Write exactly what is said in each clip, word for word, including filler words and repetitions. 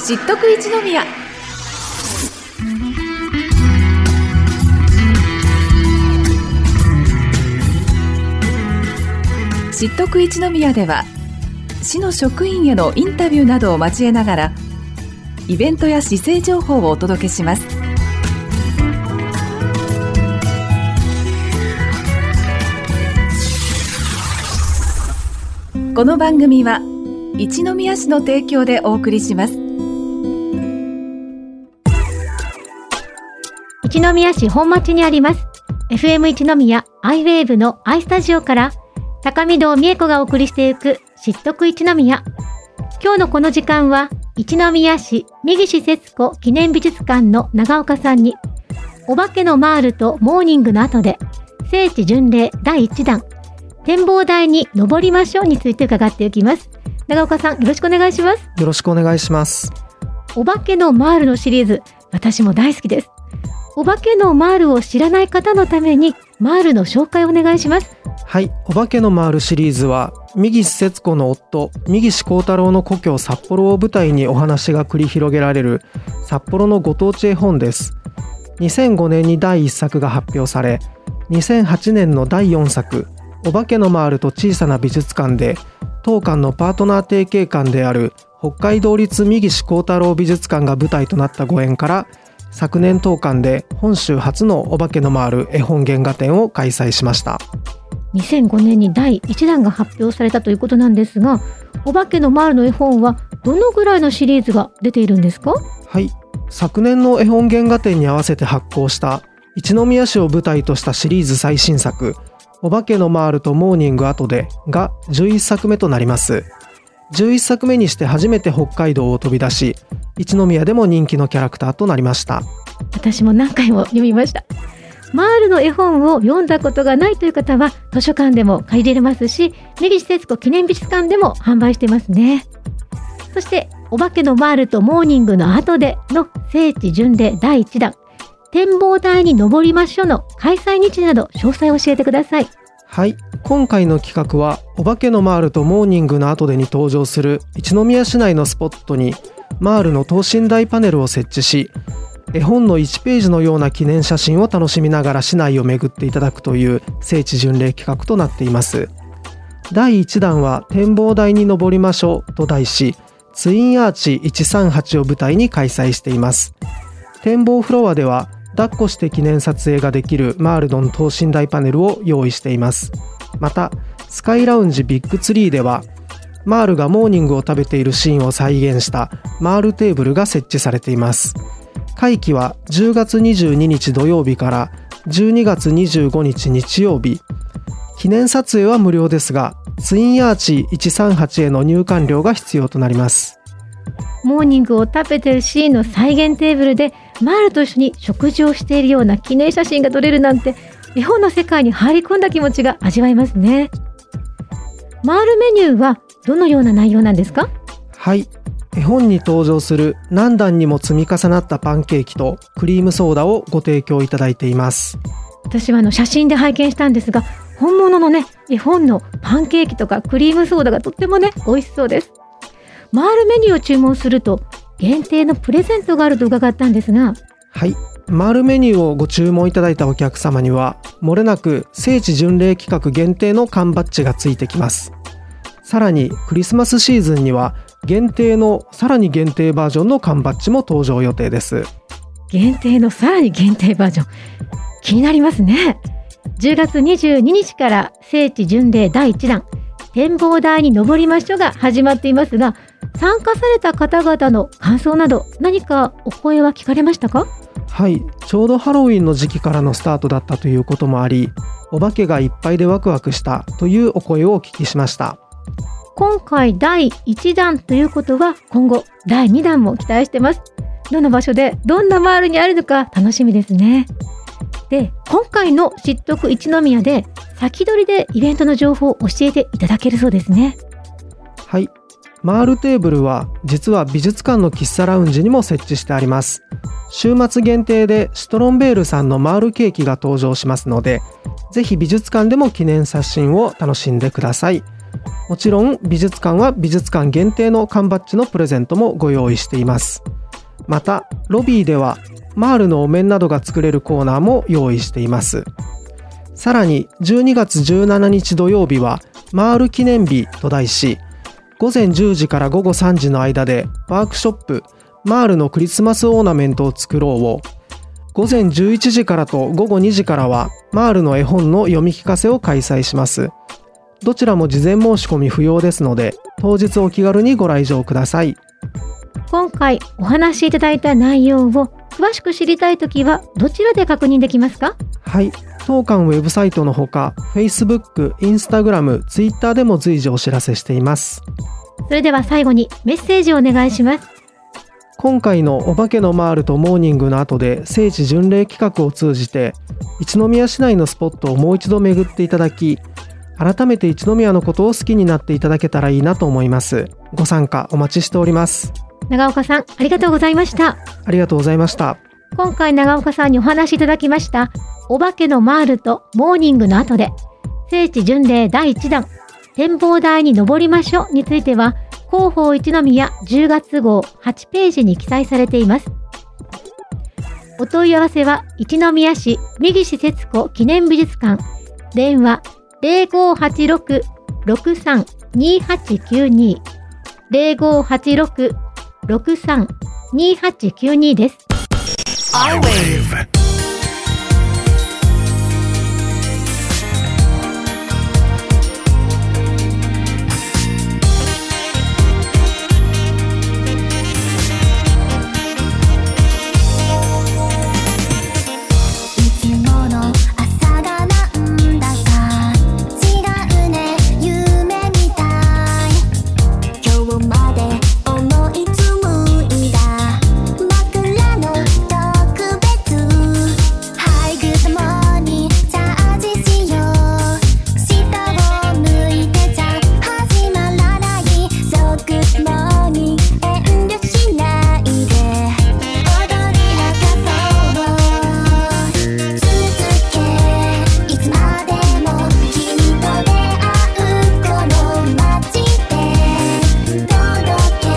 知っとく一宮。知っとく一宮では市の職員へのインタビューなどを交えながらイベントや市政情報をお届けします。この番組は一宮市の提供でお送りします。 一宮市本町にあります エフエム 一宮アイウェーブの アイスタジオから高見堂美恵子がお送りしていく知っとく一宮。今日のこの時間は一宮市三岸節子記念美術館の長岡さんにお化けのマールとモーニングの後で聖地巡礼だいいちだん展望台に登りましょうについて伺っていきます。長岡さん、よろしくお願いします。 よろしくお願いします。 お化けのマールのシリーズ、私も大好きです。お化けのマールを知らない方のためにマールの紹介をお願いします。 はい、お化けのマールシリーズは三岸節子の夫三岸幸太郎の故郷札幌を舞台にお話が繰り広げられる札幌のご当地絵本です。にせんごねんにだいいっさくが発表され、にせんはちねんのだいよんさくお化けのマールと小さな美術館で当館のパートナー提携館である北海道立三岸幸太郎美術館が舞台となったご縁から、昨年当館で本州初のお化けのマール絵本原画展を開催しました。 にせんごねんにだいいちだんが発表されたということなんですが、お化けのマールの絵本はどのぐらいのシリーズが出ているんですか？ はい、昨年の絵本原画展に合わせて発行した一宮市を舞台としたシリーズ最新作お化けのマールとモーニング後でがじゅういっさくめとなります。じゅういっさくめにして初めて北海道を飛び出し、一宮でも人気のキャラクターとなりました。 私も何回も読みました。マールの絵本を読んだことがないという方は図書館でも借りれますし、三岸節子記念美術館でも販売してますね。そしてお化けのマールとモーニングの後での聖地巡礼だいいちだん展望台に登りましょうの開催日時など詳細を教えてください。 はい、今回の企画はお化けのマールとモーニングの後でに登場する一宮市内のスポットにマールの等身大パネルを設置し、絵本のいちページのような記念写真を楽しみながら市内を巡っていただくという聖地巡礼企画となっています。だいいちだんは展望台に登りましょうと題し、ツインアーチいちさんはちを舞台に開催しています。展望フロアでは抱っこして記念撮影ができるマールの等身大パネルを用意しています。またスカイラウンジビッグツリーではマールがモーニングを食べているシーンを再現したマールテーブルが設置されています。会期はじゅうがつにじゅうににち土曜日からじゅうにがつにじゅうごにち日曜日。記念撮影は無料ですが、ツインアーチいちさんはちへの入館料が必要となります。 モーニングを食べているシーンの再現テーブルでマールと一緒に食事をしているような記念写真が撮れるなんて、絵本の世界に入り込んだ気持ちが味わえますね。マールメニューはどのような内容なんですか？ はい、絵本に登場する何段にも積み重なったパンケーキとクリームソーダをご提供いただいています。 私はあの写真で拝見したんですが、本物のね絵本のパンケーキとかクリームソーダがとってもね美味しそうです。マールメニューを注文すると限定のプレゼントがあると伺ったんですが。 はい、マールメニューをご注文いただいたお客様には漏れなく聖地巡礼企画限定の缶バッジがついてきます。さらにクリスマスシーズンには限定のさらに限定バージョンの缶バッジも登場予定です。 限定のさらに限定バージョン、気になりますね。じゅうがつにじゅうににちから聖地巡礼だいいちだん展望台に登りましょうが始まっていますが、参加された方々の感想など何かお声は聞かれましたか？ はい、ちょうどハロウィンの時期からのスタートだったということもあり、お化けがいっぱいでワクワクしたというお声をお聞きしました。 今回だいいちだんということは今後だいにだんも期待してます。どの場所でどんなマールにあるのか楽しみですね。で、今回の知っとく一宮で先取りでイベントの情報を教えていただけるそうですね。 はい、マールテーブルは実は美術館の喫茶ラウンジにも設置してあります。週末限定でシトロンベールさんのマールケーキが登場しますので、ぜひ美術館でも記念写真を楽しんでください。 もちろん美術館は美術館限定の缶バッジのプレゼントもご用意しています。またロビーではマールのお面などが作れるコーナーも用意しています。さらにじゅうにがつじゅうしちにち土曜日はマール記念日と題し、ごぜんじゅうじからごごさんじの間でワークショップマールのクリスマスオーナメントを作ろうを、ごぜんじゅういちじからとごごにじからはマールの絵本の読み聞かせを開催します。どちらも事前申し込み不要ですので、当日お気軽にご来場ください。 今回お話しいただいた内容を詳しく知りたいときはどちらで確認できますか？ はい、当館ウェブサイトのほか Facebook、Instagram、Twitter でも随時お知らせしています。 それでは最後にメッセージをお願いします。 今回のお化けのマールとモーニングの後で聖地巡礼企画を通じて一宮市内のスポットをもう一度巡っていただき、改めて一宮のことを好きになっていただけたらいいなと思います。ご参加お待ちしております。 長岡さん、ありがとうございました。 ありがとうございました。 今回長岡さんにお話しいただきましたお化けのマールとモーニングの後で聖地巡礼だいいちだん展望台に登りましょうについては広報一宮じゅうがつごうはちページに記載されています。お問い合わせは一宮市三岸節子記念美術館、電話 ゼロごはちろく ろくさん にはちきゅうに ゼロごはちろく ろくさん にはちきゅうに です。 iWave届け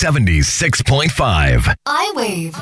セブンティーシックスポイントファイブ I-Wave。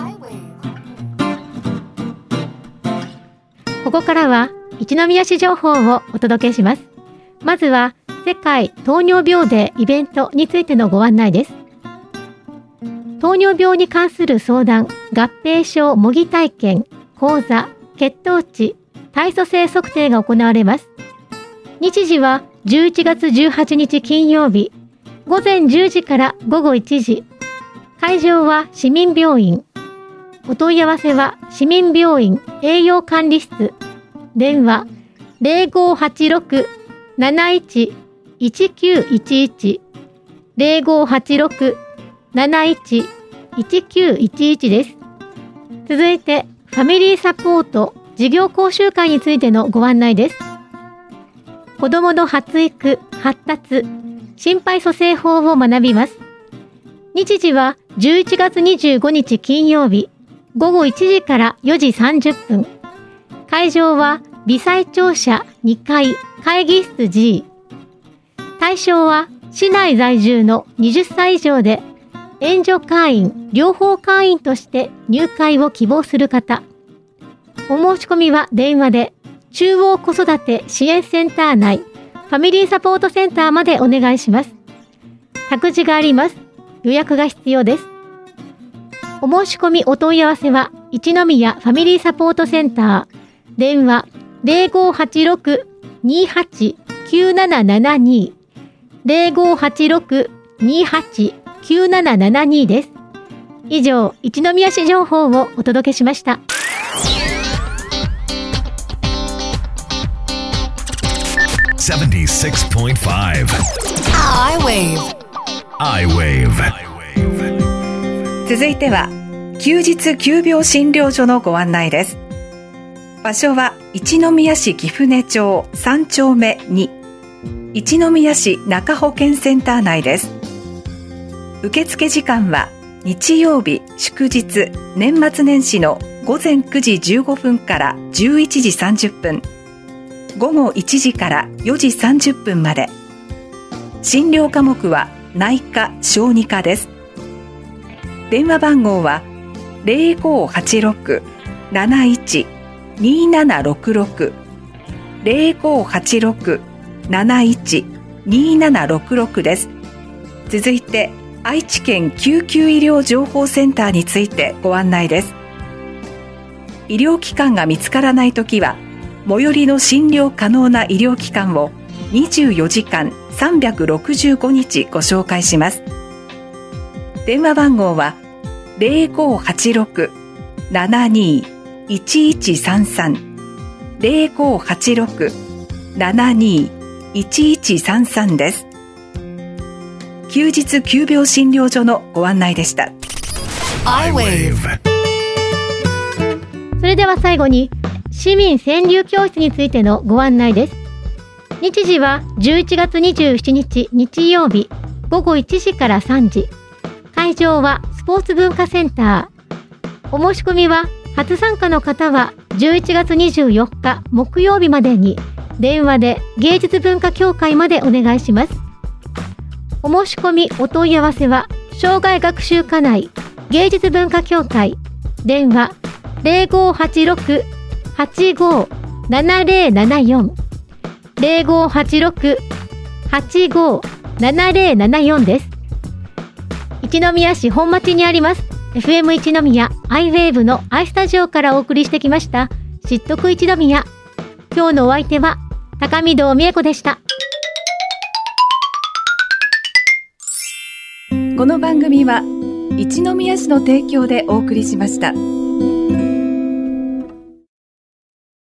ここからは一宮市情報をお届けします。まずは世界糖尿病デーイベントについてのご案内です。糖尿病に関する相談、合併症模擬体験、講座、血糖値、体組成測定が行われます。日時はじゅういちがつじゅうはちにち金曜日、ごぜんじゅうじからごごいちじ。会場は市民病院。お問い合わせは市民病院栄養管理室。電話 ゼロごはちろく なないち いちきゅういちいち ゼロごはちろく なないち いちきゅういちいちです。続いてファミリーサポート事業講習会についてのご案内です。子どもの発育、発達、心肺蘇生法を学びます。日時はじゅういちがつにじゅうごにち金曜日、ごごいちじからよじさんじゅっぷん。会場は微細庁舎にかい会議室 G。対象は市内在住のはたち以上で、援助会員、両方会員として入会を希望する方。お申し込みは電話で、中央子育て支援センター内、ファミリーサポートセンターまでお願いします。託児があります。予約が必要です。お申し込みお問い合わせは、一宮ファミリーサポートセンター、電話ゼロごはちろく にはち きゅうななななに ゼロごはちろく にはち きゅうななななにです。以上、一宮市情報をお届けしました。 セブンティーシックスポイントファイブ I-Wave。 I-Wave。 続いては休日急病診療所のご案内です。場所は一宮市貴船町さんちょうめに、一宮市中保健センター内です。受付時間は日曜日、祝日、年末年始のごぜんくじじゅうごふんからじゅういちじさんじゅっぷん、ごごいちじからよじさんじゅっぷんまで。診療科目は内科・小児科です。電話番号はゼロごはちろく なないち にななろくろく ゼロごはちろく なないち にななろくろくです。続いて愛知県救急医療情報センターについてご案内です。医療機関が見つからないときは、最寄りの診療可能な医療機関をにじゅうよじかんさんびゃくろくじゅうごにちご紹介します。電話番号はゼロごはちろく ななに いちいちさんさん ゼロごはちろく ななに いちいちさんさんです。休日急病診療所のご案内でした。 I-Wave。 それでは最後に市民川柳教室についてのご案内です。日時はじゅういちがつにじゅうしちにち日曜日、ごごいちじからさんじ。会場はスポーツ文化センター。お申し込みは初参加の方はじゅういちがつにじゅうよっか木曜日までに電話で芸術文化協会までお願いします。お申し込みお問い合わせは障害学習課内芸術文化協会、電話ゼロごはちろく はちご ななゼロななよん ゼロごはちろく はちご ななゼロななよんです。一宮市本町にあります エフエム 一宮 I-Wave の I スタジオからお送りしてきました知っとく一宮。今日のお相手は高見堂美恵子でした。 この番組は一宮市の提供でお送りしました。